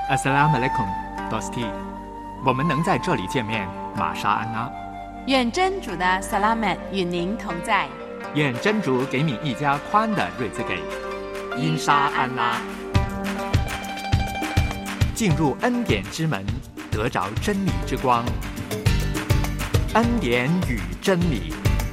Assalamualaikum, Dosti。我们能在这里见面，玛莎安拉。 愿真主的 Salamat 与您同在。 愿真主给你一家宽的瑞兹给。因沙安拉。进入恩典之门，得着真理之光。恩典与真理。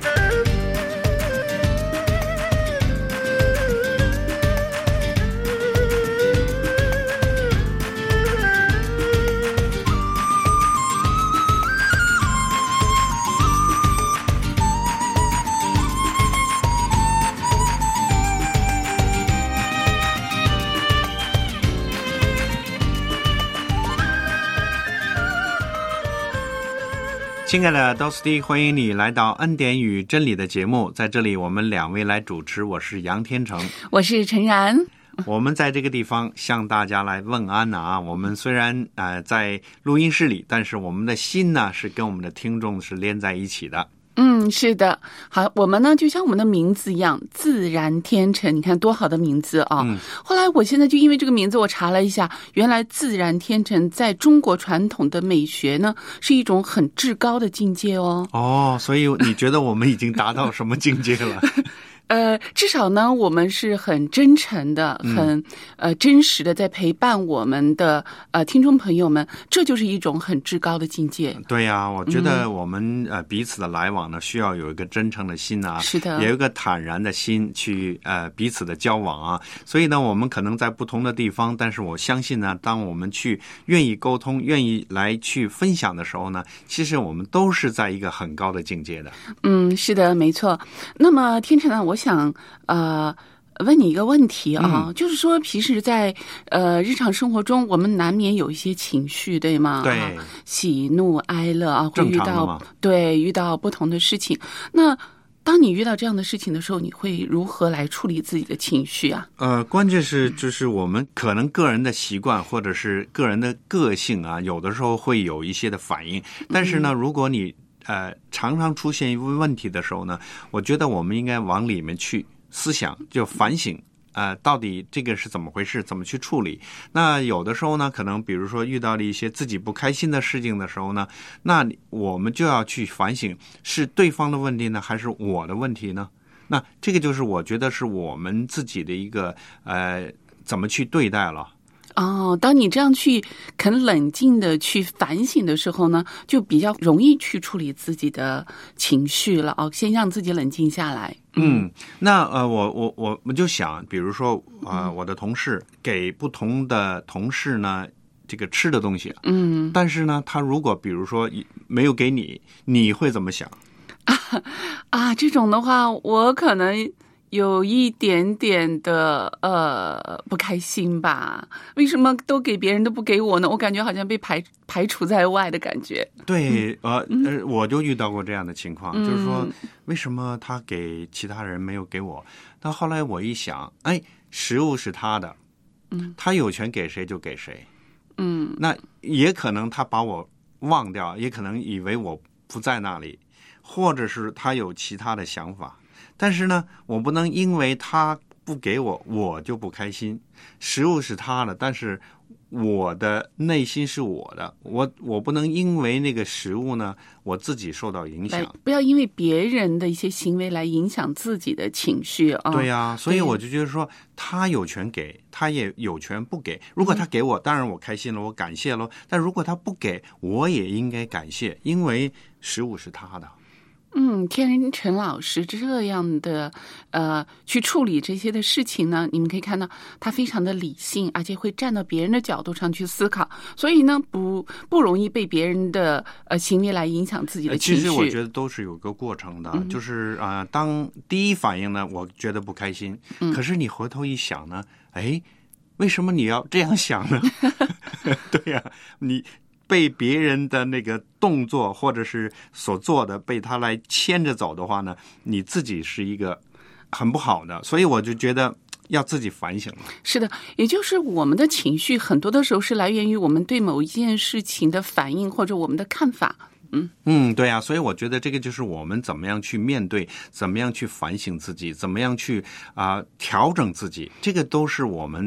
亲爱的 Dosti， 欢迎你来到恩典与真理的节目，在这里我们两位来主持，我是杨天成， 我是陈然。 我们在这个地方向大家来问安啊！我们虽然在录音室里，但是我们的心呢是跟我们的听众是连在一起的。 是的。好，我们呢就像我们的名字一样，自然天成，你看多好的名字啊！后来我现在就因为这个名字，我查了一下，原来自然天成在中国传统的美学呢是一种很至高的境界哦。 所以你觉得我们已经达到什么境界了？ 至少呢，我们是很真诚的，很真实的在陪伴我们的听众朋友们，这就是一种很至高的境界。 对呀，我觉得我们彼此的来往呢，需要有一个真诚的心啊， 是的， 也有一个坦然的心去彼此的交往啊。所以呢，我们可能在不同的地方，但是我相信呢，当我们去愿意沟通、愿意来去分享的时候呢，其实我们都是在一个很高的境界的。 是的，没错。那么天成呢，我想问你一个问题啊，就是说平时在日常生活中，我们难免有一些情绪，对吗？ 对， 喜怒哀乐啊，会遇到遇到不同的事情。那当你遇到这样的事情的时候，你会如何来处理自己的情绪啊？ 关键是就是我们可能个人的习惯或者是个人的个性啊，有的时候会有一些的反应。但是呢，如果你常常出现一个问题的时候呢，我觉得我们应该往里面去思想，就反省到底这个是怎么回事，怎么去处理。那有的时候呢，可能比如说遇到了一些自己不开心的事情的时候呢，那我们就要去反省，是对方的问题呢，还是我的问题呢？那这个就是我觉得是我们自己的一个怎么去对待了。 当你这样去肯冷静的去反省的时候呢，就比较容易去处理自己的情绪了先让自己冷静下来。 那我就想，比如说我的同事给不同的同事呢这个吃的东西，但是呢，他如果比如说没有给你，你会怎么想？ 这种的话，我可能有一点点的不开心吧？为什么都给别人都不给我呢？我感觉好像被排除在外的感觉。 对，我就遇到过这样的情况，就是说为什么他给其他人没有给我？但后来我一想，食物是他的，他有权给谁就给谁，那也可能他把我忘掉，也可能以为我不在那里，或者是他有其他的想法。但是呢，我不能因为他不给我就不开心。食物是他的，但是我的内心是我的，我不能因为那个食物呢，我自己受到影响。 不要因为别人的一些行为来影响自己的情绪啊。 对呀，所以我就觉得说，他有权给，他也有权不给。如果他给我，当然我开心了，我感谢了。但如果他不给，我也应该感谢，因为食物是他的。 天成老师这样的去处理这些的事情呢，你们可以看到他非常的理性，而且会站到别人的角度上去思考，所以呢不容易被别人的行为来影响自己的情绪。 其实我觉得都是有个过程的，就是当第一反应呢，我觉得不开心，可是你回头一想呢，为什么你要这样想呢？对呀，你被别人的那个动作或者是所做的被他来牵着走的话呢，你自己是一个很不好的，所以我就觉得要自己反省了。 是的，也就是我们的情绪很多的时候是来源于我们对某一件事情的反应或者我们的看法。 对啊，所以我觉得这个就是我们怎么样去面对，怎么样去反省自己，怎么样去调整自己，这个都是我们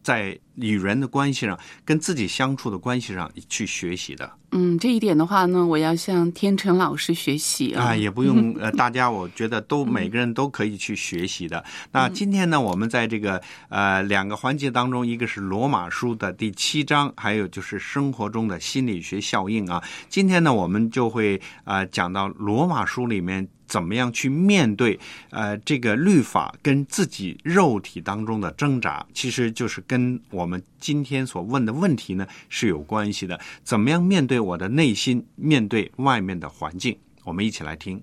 在与人的关系上，跟自己相处的关系上去学习的。 这一点的话呢，我要向天成老师学习也不用大家我觉得每个人都可以去学习的。那今天呢，我们在这个两个环节当中，一个是罗马书的第7章，还有就是生活中的心理学效应啊。今天呢，我们就会讲到罗马书里面怎么样去面对这个律法跟自己肉体当中的挣扎，其实就是跟我们今天所问的问题呢是有关系的。怎么样面对我的内心，面对外面的环境？我们一起来听。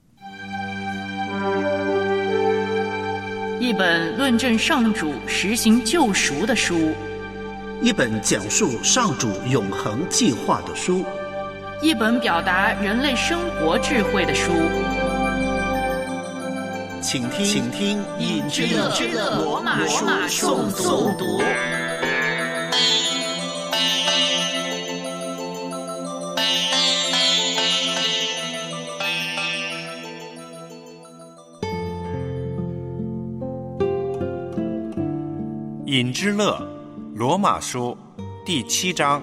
一本论证上主实行救赎的书， 一本讲述上主永恒计划的书， 一本表达人类生活智慧的书。 请听尹之乐罗马书诵读。 尹之乐罗马书第7章。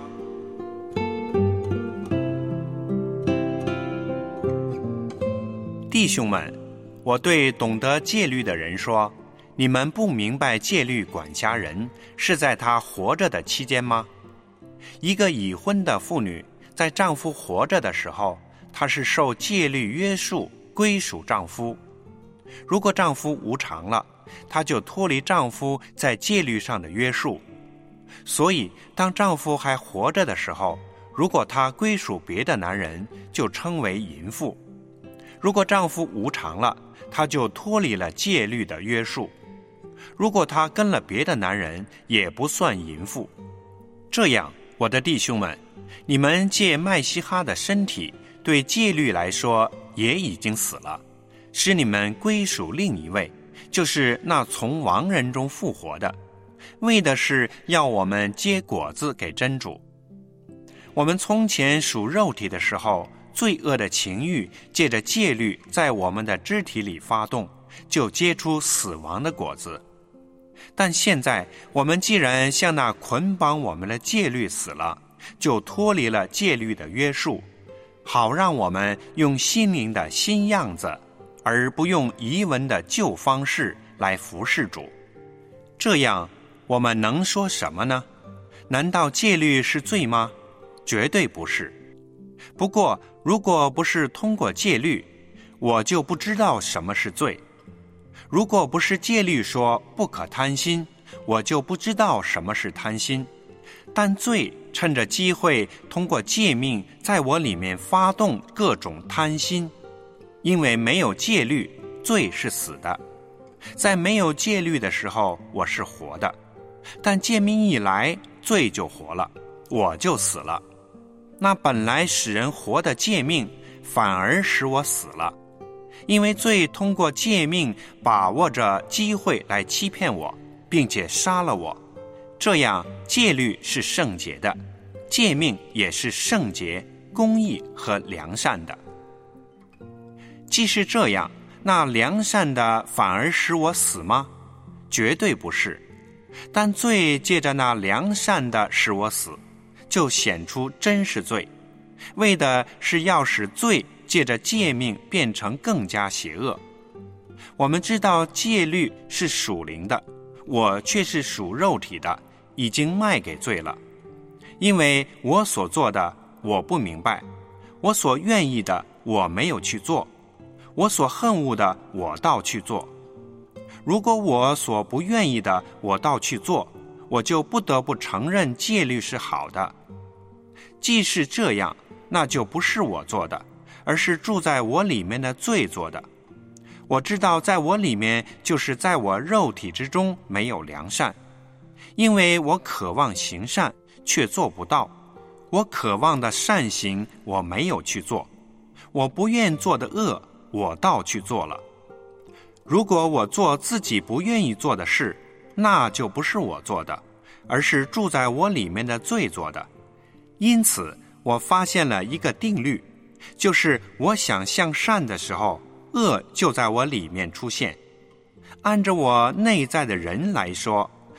弟兄们，我对懂得戒律的人说，你们不明白戒律管辖人是在他活着的期间吗？一个已婚的妇女在丈夫活着的时候，她是受戒律约束，归属丈夫。如果丈夫无常了，她就脱离丈夫在戒律上的约束。所以当丈夫还活着的时候，如果她归属别的男人，就称为淫妇。如果丈夫无常了，她就脱离了戒律的约束。如果她跟了别的男人，也不算淫妇。这样，我的弟兄们，你们借麦西哈的身体，对戒律来说也已经死了，使你们归属另一位，就是那从亡人中复活的，为的是要我们结果子给真主。我们从前属肉体的时候，罪恶的情欲借着戒律在我们的肢体里发动，就结出死亡的果子。但现在我们既然向那捆绑我们的戒律死了，就脱离了戒律的约束，好让我们用心灵的新样子，而不用遗文的旧方式来服侍主。这样我们能说什么呢？难道戒律是罪吗？绝对不是。不过如果不是通过戒律，我就不知道什么是罪。如果不是戒律说不可贪心，我就不知道什么是贪心。但罪趁着机会通过诫命在我里面发动各种贪心。因为没有戒律，罪是死的。在没有戒律的时候，我是活的。但诫命一来，罪就活了，我就死了。那本来使人活的诫命，反而使我死了。因为罪通过诫命把握着机会来欺骗我，并且杀了我。这样戒律是圣洁的，诫命也是圣洁、公义和良善的。既是这样，那良善的反而使我死吗？绝对不是。但罪借着那良善的使我死，就显出真是罪，为的是要使罪借着诫命变成更加邪恶。我们知道戒律是属灵的，我却是属肉体的，已经卖给罪了。因为我所做的我不明白，我所愿意的我没有去做，我所恨恶的我倒去做。如果我所不愿意的我倒去做，我就不得不承认戒律是好的。既是这样，那就不是我做的，而是住在我里面的罪做的。我知道在我里面，就是在我肉体之中没有良善，因为我渴望行善，却做不到。我渴望的善行，我没有去做；我不愿做的恶，我倒去做了。如果我做自己不愿意做的事，那就不是我做的，而是住在我里面的罪做的。因此我发现了一个定律，就是我想向善的时候，恶就在我里面出现。按着我内在的人来说，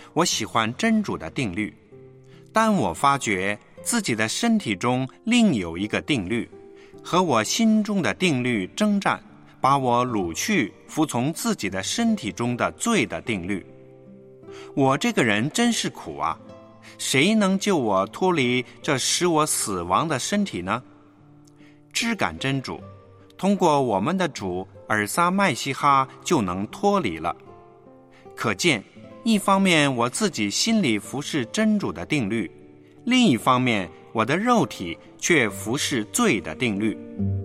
我喜欢真主的定律，但我发觉自己的身体中另有一个定律，和我心中的定律征战，把我掳去服从自己的身体中的罪的定律。我这个人真是苦啊！谁能救我脱离这使我死亡的身体呢？知感真主，通过我们的主尔撒麦西哈就能脱离了。可见，一方面我自己心里服侍真主的定律，另一方面我的肉体却服侍罪的定律。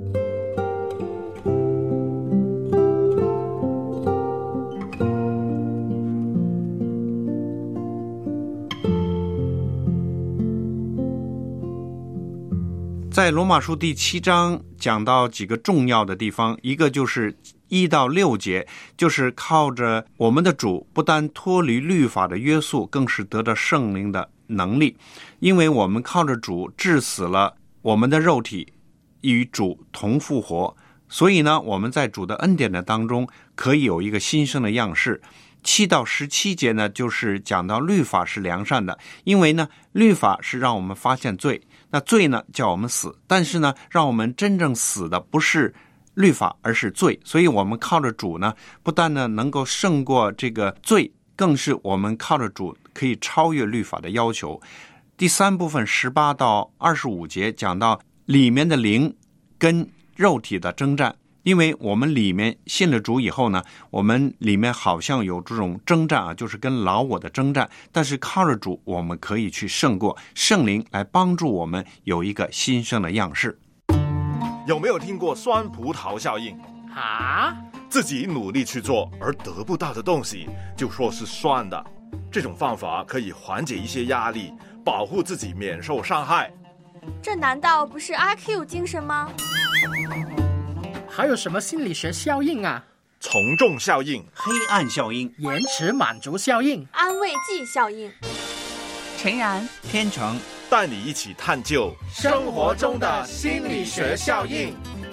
在罗马书第7章讲到几个重要的地方，一个就是1到6节，就是靠着我们的主不但脱离律法的约束，更是得着圣灵的能力，因为我们靠着主治死了我们的肉体，与主同复活，所以呢，我们在主的恩典的当中可以有一个新生的样式。7到17节呢，就是讲到律法是良善的，因为呢，律法是让我们发现罪，那罪呢叫我们死，但是呢，让我们真正死的不是律法，而是罪。所以我们靠着主呢，不但呢能够胜过这个罪，更是我们靠着主可以超越律法的要求。第3部分18到25节讲到里面的灵跟肉体的征战，因为我们里面信了主以后呢，我们里面好像有这种征战啊，就是跟老我的征战，但是靠着主我们可以去胜过，圣灵来帮助我们有一个新生的样式。 有没有听过酸葡萄效应啊？ 自己努力去做而得不到的东西就说是酸的，这种方法可以缓解一些压力，保护自己免受伤害。 这难道不是阿 Q 精神吗？ 还有什么心理学效应啊？ 从众效应、 黑暗效应、 延迟满足效应、 安慰剂效应。 诚然， 天成带你一起探究生活中的心理学效应。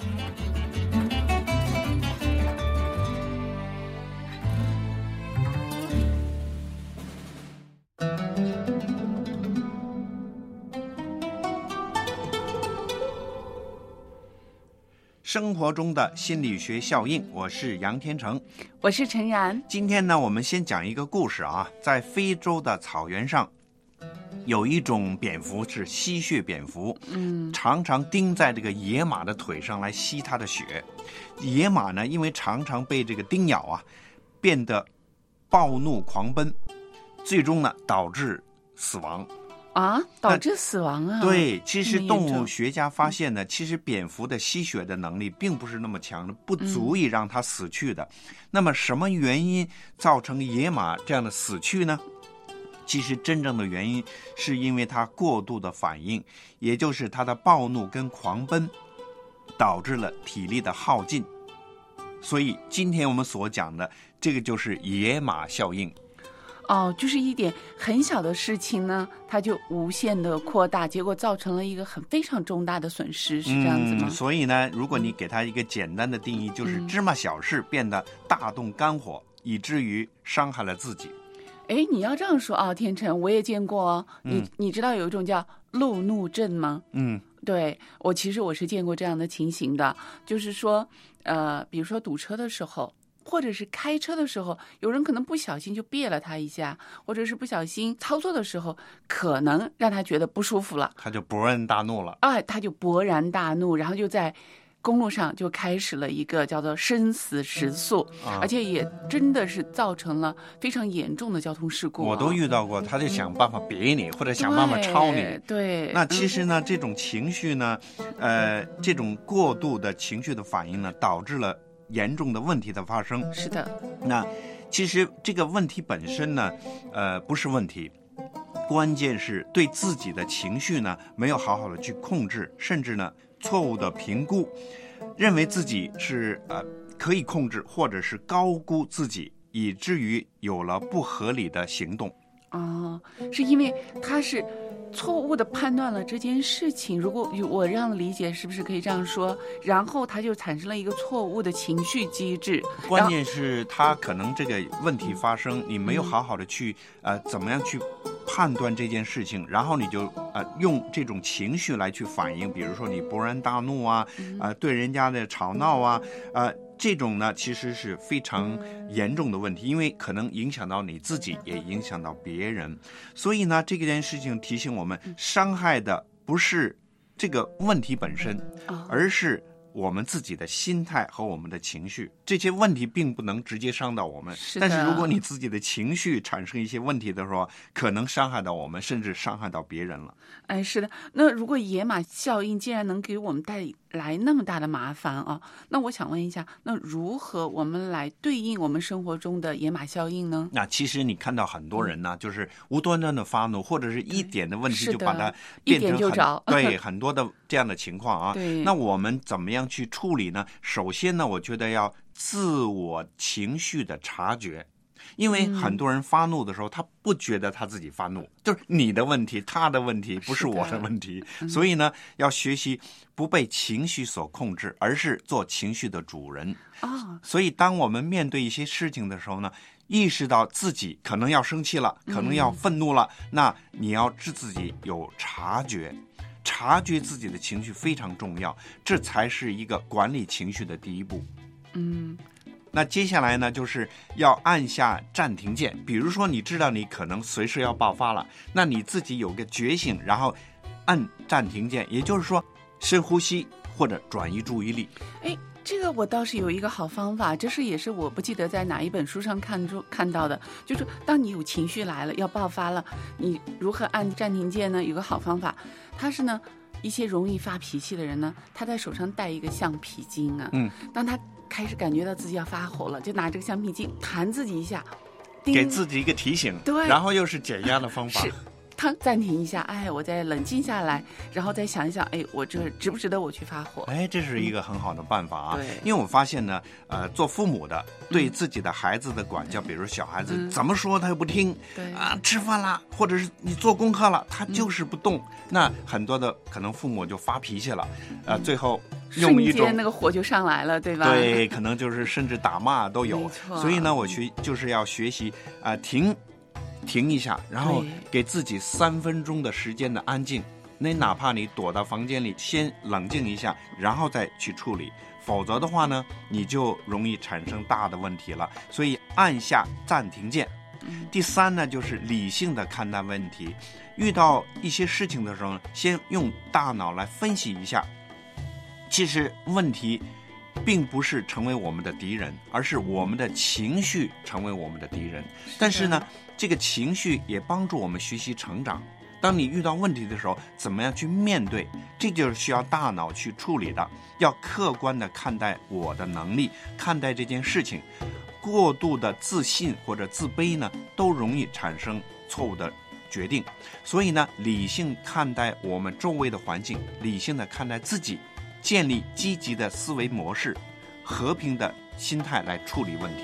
生活中的心理学效应，我是杨天成， 我是诚然。 今天呢，我们先讲一个故事啊，在非洲的草原上，有一种蝙蝠是吸血蝙蝠，常常钉在这个野马的腿上来吸它的血。野马呢，因为常常被这个叮咬啊，变得暴怒狂奔，最终呢导致死亡。 啊，导致死亡啊？ 对，其实动物学家发现呢，其实蝙蝠的吸血的能力并不是那么强的，不足以让它死去的。那么什么原因造成野马这样的死去呢？其实真正的原因是因为它过度的反应，也就是它的暴怒跟狂奔，导致了体力的耗尽。所以今天我们所讲的这个就是野马效应。 哦，就是一点很小的事情呢，它就无限的扩大，结果造成了一个非常重大的损失，是这样子吗？ 所以呢，如果你给它一个简单的定义，就是芝麻小事变得大动肝火，以至于伤害了自己。 哎，你要这样说啊，天成，我也见过哦。你知道有一种叫路怒症吗？对，其实我是见过这样的情形的，就是说，比如说堵车的时候，或者是开车的时候，有人可能不小心就别了他一下，或者是不小心操作的时候，可能让他觉得不舒服了， 他就勃然大怒了。 他就勃然大怒，然后就在公路上就开始了一个叫做生死时速，而且也真的是造成了非常严重的交通事故。 我都遇到过，他就想办法别你，或者想办法超你。 对， 那其实呢，这种情绪呢，这种过度的情绪的反应呢，导致了严重的问题的发生。 是的。 那其实这个问题本身呢，不是问题，关键是对自己的情绪呢没有好好的去控制，甚至呢错误的评估，认为自己是可以控制，或者是高估自己，以至于有了不合理的行动。 是因为他是错误的判断了这件事情，如果我这样理解，是不是可以这样说？然后他就产生了一个错误的情绪机制。 关键是他可能这个问题发生，你没有好好的去怎么样去判断这件事情，然后你就用这种情绪来去反应，比如说你勃然大怒啊，对人家的吵闹啊，这种呢其实是非常严重的问题，因为可能影响到你自己，也影响到别人。所以呢，这件事情提醒我们，伤害的不是这个问题本身，而是我们自己的心态和我们的情绪。这些问题并不能直接伤到我们，但是如果你自己的情绪产生一些问题的时候，可能伤害到我们，甚至伤害到别人了。 哎，是的。那如果野马效应既然能给我们带来那么大的麻烦啊，那我想问一下，那如何我们来对应我们生活中的野马效应呢？ 那其实你看到很多人呢，就是无端端的发怒，或者是一点的问题就把它变成很多的这样的情况啊。那我们怎么样去处理呢？首先呢，我觉得要自我情绪的察觉。因为很多人发怒的时候，他不觉得他自己发怒，就是你的问题，他的问题，不是我的问题。所以呢，要学习不被情绪所控制，而是做情绪的主人。所以当我们面对一些事情的时候呢，意识到自己可能要生气了，可能要愤怒了，那你要知自己有察觉。察觉自己的情绪非常重要，这才是一个管理情绪的第一步。那接下来呢，就是要按下暂停键。比如说你知道你可能随时要爆发了，那你自己有个觉醒，然后按暂停键，也就是说深呼吸或者转移注意力。 这个我倒是有一个好方法，这是也是我不记得在哪一本书上看到的，就是当你有情绪来了，要爆发了，你如何按暂停键呢？有个好方法，它是呢，一些容易发脾气的人呢，他在手上带一个橡皮筋啊，当他开始感觉到自己要发火了，就拿这个橡皮筋弹自己一下， 给自己一个提醒，对，然后又是减压的方法。 他暂停一下，我再冷静下来，然后再想一想，我这值不值得我去发火？ 这是一个很好的办法啊。因为我发现呢，做父母的对自己的孩子的管教，比如小孩子怎么说他又不听，吃饭啦，或者是你做功课了，他就是不动，那很多的可能父母就发脾气了，最后用一种瞬间那个火就上来了，对吧？ 对，可能就是甚至打骂都有。所以呢，我就是要学习停一下，然后给自己3分钟的时间的安静。那哪怕你躲到房间里先冷静一下，然后再去处理，否则的话呢，你就容易产生大的问题了。所以按下暂停键。第3呢，就是理性的看待问题。遇到一些事情的时候，先用大脑来分析一下。其实问题并不是成为我们的敌人，而是我们的情绪成为我们的敌人。但是呢，这个情绪也帮助我们学习成长。当你遇到问题的时候，怎么样去面对，这就是需要大脑去处理的。要客观的看待我的能力，看待这件事情。过度的自信或者自卑呢，都容易产生错误的决定。所以呢，理性看待我们周围的环境，理性的看待自己，建立积极的思维模式，和平的心态来处理问题。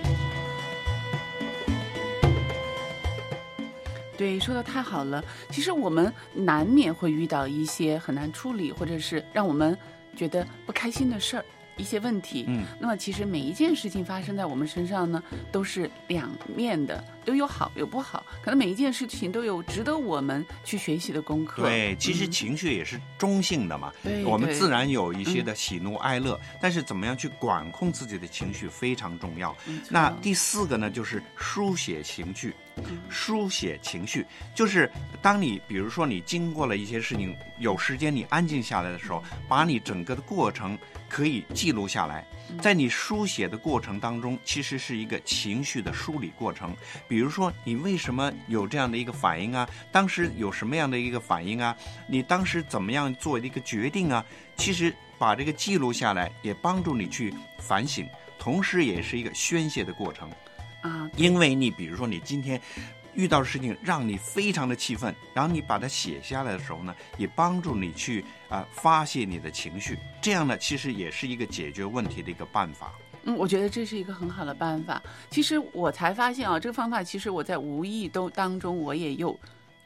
对，说的太好了。其实我们难免会遇到一些很难处理，或者是让我们觉得不开心的事儿，一些问题。那么其实每一件事情发生在我们身上呢，都是两面的，都有好有不好。可能每一件事情都有值得我们去学习的功课。 对，其实情绪也是中性的嘛。我们自然有一些的喜怒哀乐，但是怎么样去管控自己的情绪非常重要。那第4个呢，就是书写情绪。书写情绪就是当你比如说你经过了一些事情，有时间你安静下来的时候，把你整个的过程可以记录下来。在你书写的过程当中，其实是一个情绪的梳理过程。比如说你为什么有这样的一个反应啊，当时有什么样的一个反应啊，你当时怎么样做的一个决定啊，其实把这个记录下来也帮助你去反省，同时也是一个宣泄的过程。因为你比如说你今天遇到的事情让你非常的气愤，然后你把它写下来的时候呢，也帮助你去发泄你的情绪，这样呢其实也是一个解决问题的一个办法。 我觉得这是一个很好的办法。其实我才发现这个方法其实我在无意当中我也用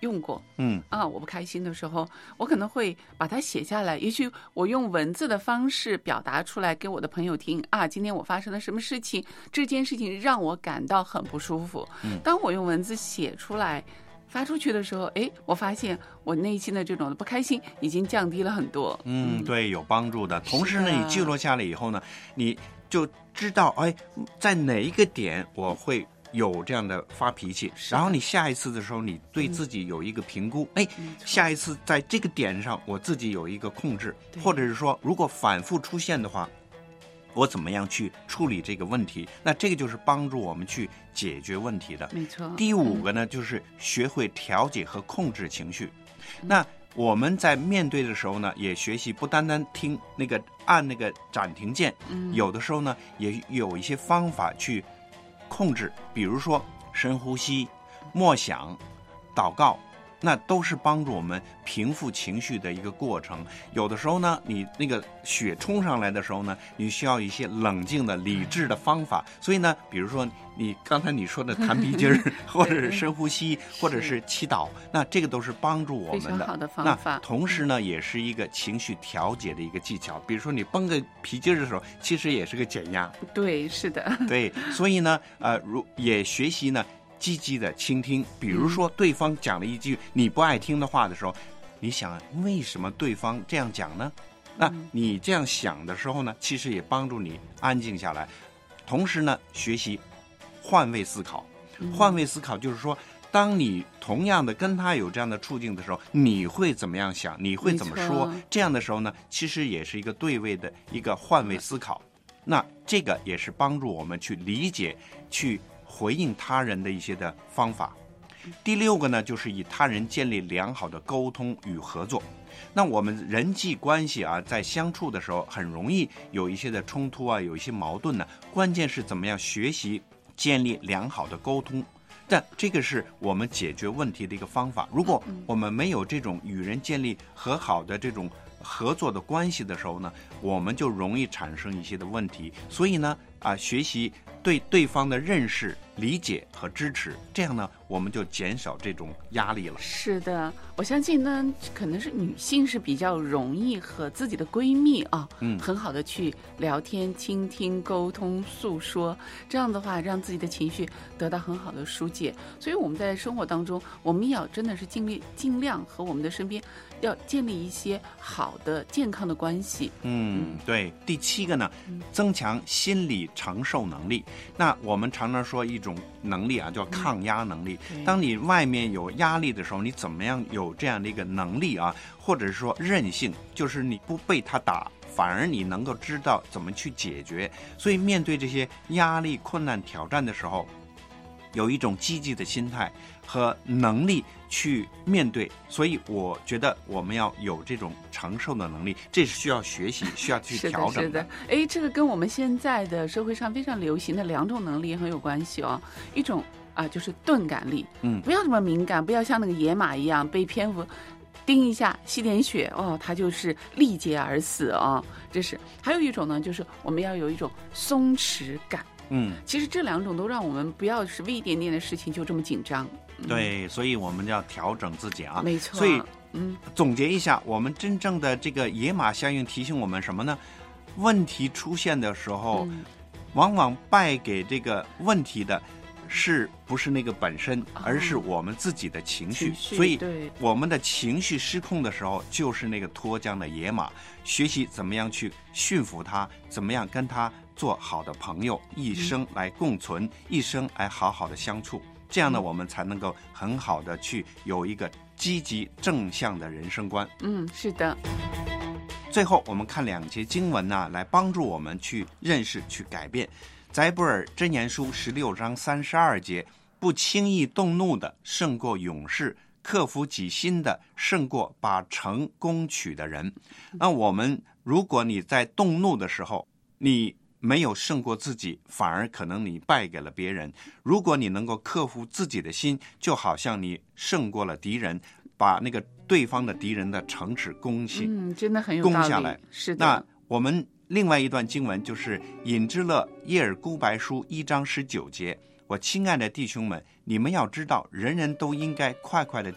用过。我不开心的时候，我可能会把它写下来，也许我用文字的方式表达出来给我的朋友听啊，今天我发生了什么事情，这件事情让我感到很不舒服。当我用文字写出来发出去的时候，我发现我内心的这种不开心已经降低了很多。 对，有帮助的。同时呢，你记录下来以后呢，你就知道在哪一个点我会有这样的发脾气，然后你下一次的时候，你对自己有一个评估，下一次在这个点上我自己有一个控制，或者是说如果反复出现的话，我怎么样去处理这个问题？那这个就是帮助我们去解决问题的。 没错。 第5个呢，就是学会调节和控制情绪。那我们在面对的时候呢，也学习不单单听按那个暂停键，有的时候呢，也有一些方法去控制，比如说深呼吸、默想、祷告。那都是帮助我们平复情绪的一个过程。有的时候呢，你那个血冲上来的时候呢，你需要一些冷静的、理智的方法。所以呢，比如说刚才你说的弹皮筋儿，或者是深呼吸，或者是祈祷，那这个都是帮助我们的。 非常好的方法。 那同时呢，也是一个情绪调节的一个技巧。比如说你绷个皮筋的时候，其实也是个减压。 对，是的。 对，所以呢，也学习呢。积极的倾听，比如说对方讲了一句你不爱听的话的时候，你想为什么对方这样讲呢？那你这样想的时候呢，其实也帮助你安静下来。同时呢，学习换位思考。换位思考就是说，当你同样的跟他有这样的处境的时候，你会怎么样想？你会怎么说？这样的时候呢，其实也是一个对位的一个换位思考。那这个也是帮助我们去理解、去回应他人的一些的方法。第6个呢，就是与他人建立良好的沟通与合作。那我们人际关系在相处的时候很容易有一些的冲突有一些矛盾呢。关键是怎么样学习建立良好的沟通，但这个是我们解决问题的一个方法。如果我们没有这种与人建立和好的这种合作的关系的时候呢，我们就容易产生一些的问题。所以呢，学习对对方的认识、理解和支持，这样呢，我们就减少这种压力了。 是的，我相信呢，可能是女性是比较容易和自己的闺蜜很好的去聊天、倾听、沟通、诉说，这样的话让自己的情绪得到很好的疏解。所以我们在生活当中，我们也要真的是尽量和我们的身边要建立一些好的、健康的关系。 对。第7个呢，增强心理承受能力。那我们常常说一种能力叫抗压能力。当你外面有压力的时候，你怎么样有这样的一个能力或者是说韧性，就是你不被他打，反而你能够知道怎么去解决。所以面对这些压力、困难、挑战的时候，有一种积极的心态和能力去面对。所以我觉得我们要有这种承受的能力，这是需要学习、需要去调整的。 这个跟我们现在的社会上非常流行的2种能力很有关系一种就是钝感力，不要这么敏感，不要像那个野马一样被蝙蝠叮一下吸点血它就是力竭而死这是。还有一种呢，就是我们要有一种松弛感。其实这2种都让我们不要是为一点点的事情就这么紧张。 对，所以我们要调整自己没错。 所以总结一下，我们真正的这个野马效应提醒我们什么呢？问题出现的时候，往往败给这个问题的是不是那个本身，而是我们自己的情绪。所以我们的情绪失控的时候，就是那个脱缰的野马。学习怎么样去驯服它，怎么样跟它做好的朋友，一生来共存，一生来好好的相处。这样呢，我们才能够很好的去有一个积极正向的人生观。 是的。 最后我们看2节经文来帮助我们去认识、去改变。载伯尔箴言书16章32节，不轻易动怒的胜过勇士，克服己心的胜过把城攻取的人。那我们如果你在动怒的时候，你没有胜过自己，反而可能你败给了别人。如果你能够克服自己的心，就好像你胜过了敌人，把那个对方的敌人的城池攻真的很有道理， 攻下来。 是的。 那我们另外一段经文就是引之勒耶尔孤白书1章19节，我亲爱的弟兄们，你们要知道，人人都应该快快的听，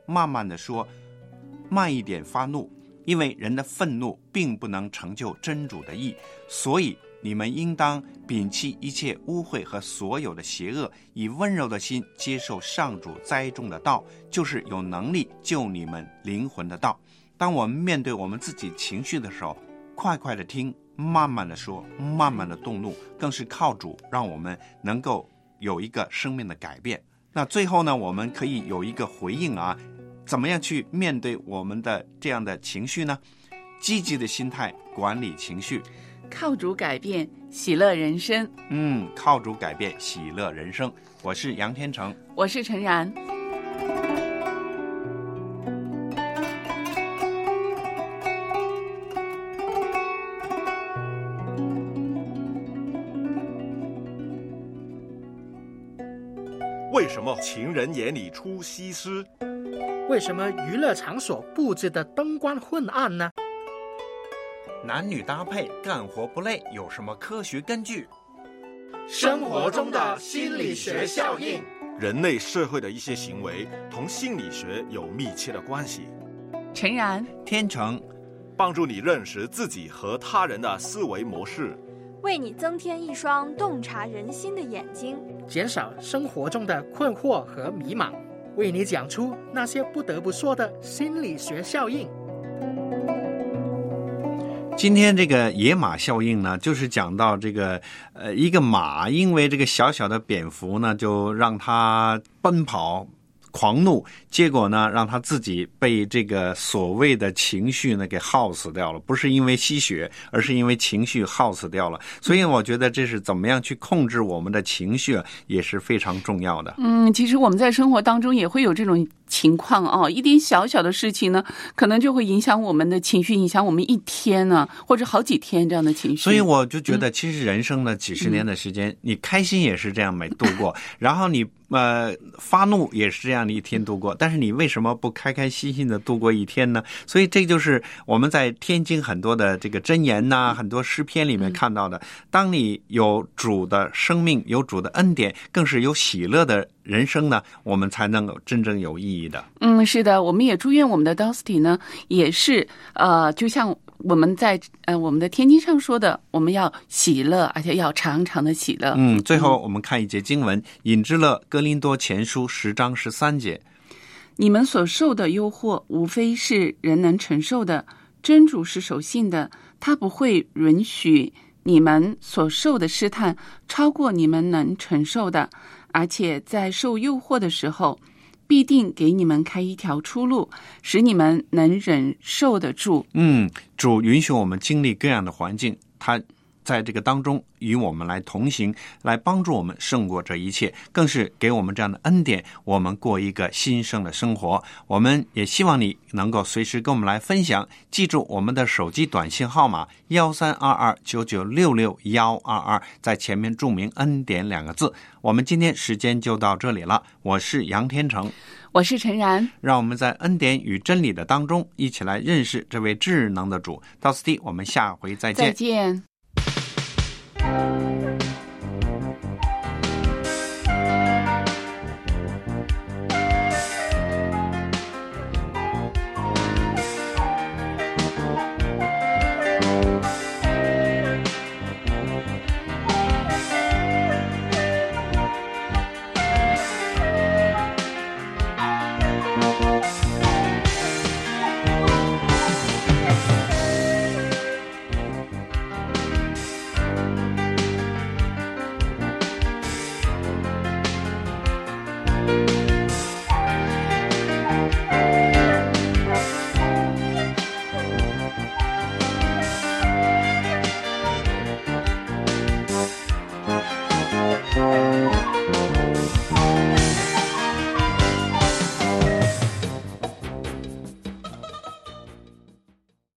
慢慢的说，慢一点发怒，因为人的愤怒并不能成就真主的义，所以你们应当摒弃一切污秽和所有的邪恶，以温柔的心接受上主栽种的道，就是有能力救你们灵魂的道。当我们面对我们自己情绪的时候，快快的听，慢慢的说，慢慢的动怒，更是靠主让我们能够有一个生命的改变。那最后呢，我们可以有一个回应啊，怎么样去面对我们的这样的情绪呢？积极的心态管理情绪， 靠主改变喜乐人生。 靠主改变喜乐人生。我是杨天成， 我是陈然。 为什么情人眼里出西施？ 为什么娱乐场所布置的灯光昏暗呢？ 男女搭配干活不累，有什么科学根据？ 生活中的心理学效应。 人类社会的一些行为同心理学有密切的关系。 诚然， 天成， 帮助你认识自己和他人的思维模式， 为你增添一双洞察人心的眼睛， 减少生活中的困惑和迷茫，为你讲出那些不得不说的心理学效应。 今天这个野马效应呢，就是讲到这个一个马因为这个小小的蝙蝠呢，就让它奔跑狂怒，结果呢让他自己被这个所谓的情绪呢给耗死掉了，不是因为吸血，而是因为情绪耗死掉了。所以我觉得这是怎么样去控制我们的情绪也是非常重要的。 其实我们在生活当中也会有这种情况哦，一点小小的事情呢，可能就会影响我们的情绪，影响我们一天呢，或者好几天这样的情绪。 所以我就觉得，其实人生的几十年的时间，你开心也是这样度过，然后你发怒也是这样的一天度过，但是你为什么不开开心心的度过一天呢？所以这就是我们在天经很多的这个箴言呐，很多诗篇里面看到的，当你有主的生命，有主的恩典，更是有喜乐的人生呢，我们才能够真正有意义的。 是的，我们也祝愿我们的 Dosty 呢，也是就像我们在我们的天经上说的，我们要喜乐，而且要常常的喜乐。 最后我们看一节经文，引之乐哥林多前书10章13节， 你们所受的诱惑，无非是人能承受的，真主是守信的，他不会允许你们所受的试探超过你们能承受的，而且在受诱惑的时候，必定给你们开一条出路，使你们能忍受得住。 主允许我们经历各样的环境，他在这个当中与我们来同行，来帮助我们胜过这一切，更是给我们这样的恩典，我们过一个新生的生活。我们也希望你能够随时跟我们来分享，记住我们的手机短信号码132299661122，在前面注明恩典2个字。我们今天时间就到这里了，我是杨天成， 我是陈然， 让我们在恩典与真理的当中一起来认识这位智能的主。到此地，我们下回再见。 再见。